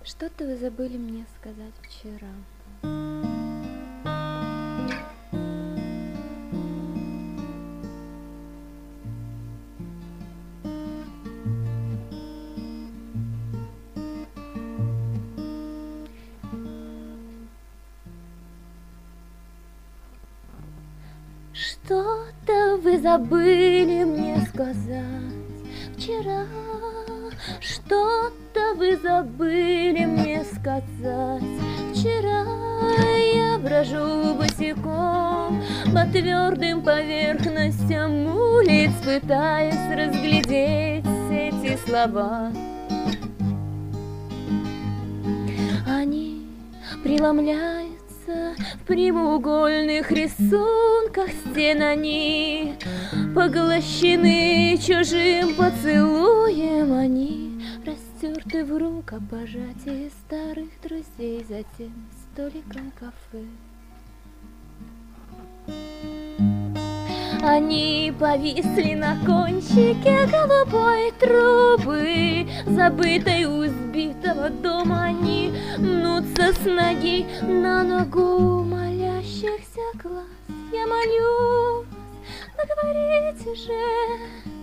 Что-то вы забыли мне сказать вчера. Что-то вы забыли мне сказать вчера. Что-то вы забыли мне сказать вчера. Я брожу босиком по твердым поверхностям улиц, пытаясь разглядеть эти слова. Они преломляются в прямоугольных рисунках стен, они поглощены чужим поцелуем, они растерты в рукопожатии старых друзей за тем столиком кафе. Они повисли на кончике голубой трубы, забытой у избитого дома. Они мнутся с ноги на ногу молящихся глаз. Я молю вас, договорите же.